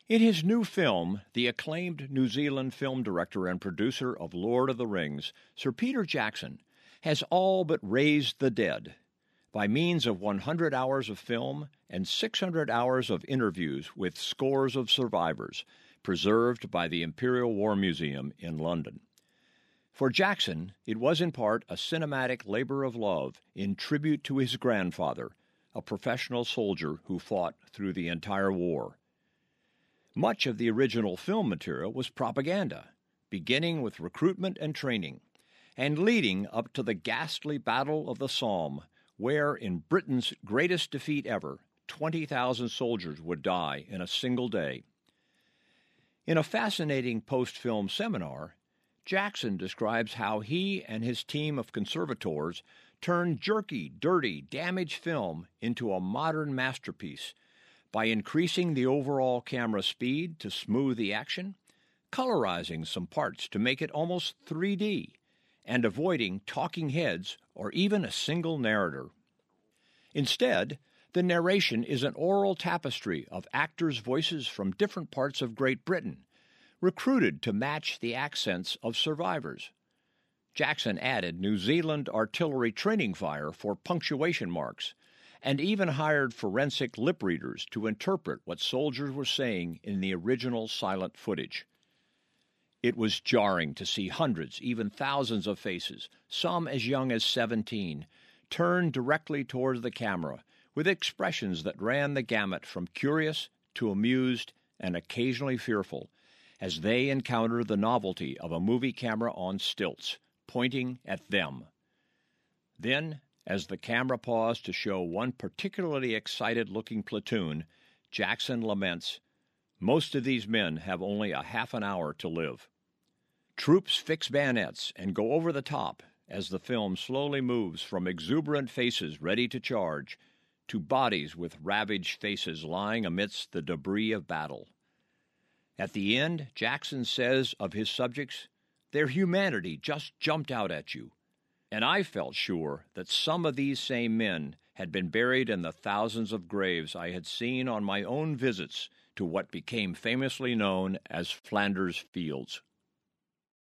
In his new film, the acclaimed New Zealand film director and producer of Lord of the Rings, Sir Peter Jackson, has all but raised the dead by means of 100 hours of film and 600 hours of interviews with scores of survivors, preserved by the Imperial War Museum in London. For Jackson, it was in part a cinematic labor of love in tribute to his grandfather, a professional soldier who fought through the entire war. Much of the original film material was propaganda, beginning with recruitment and training, and leading up to the ghastly Battle of the Somme, where, in Britain's greatest defeat ever, 20,000 soldiers would die in a single day. In a fascinating post-film seminar, Jackson describes how he and his team of conservators turned jerky, dirty, damaged film into a modern masterpiece by increasing the overall camera speed to smooth the action, colorizing some parts to make it almost 3D, and avoiding talking heads or even a single narrator. Instead, the narration is an oral tapestry of actors' voices from different parts of Great Britain, recruited to match the accents of survivors. Jackson added New Zealand artillery training fire for punctuation marks, and even hired forensic lip readers to interpret what soldiers were saying in the original silent footage. It was jarring to see hundreds, even thousands of faces, some as young as 17, turned directly towards the camera with expressions that ran the gamut from curious to amused and occasionally fearful, as they encounter the novelty of a movie camera on stilts, pointing at them. Then, as the camera paused to show one particularly excited-looking platoon, Jackson laments, "Most of these men have only a half an hour to live." Troops fix bayonets and go over the top as the film slowly moves from exuberant faces ready to charge to bodies with ravaged faces lying amidst the debris of battle. At the end, Jackson says of his subjects, "Their humanity just jumped out at you." And I felt sure that some of these same men had been buried in the thousands of graves I had seen on my own visits to what became famously known as Flanders Fields.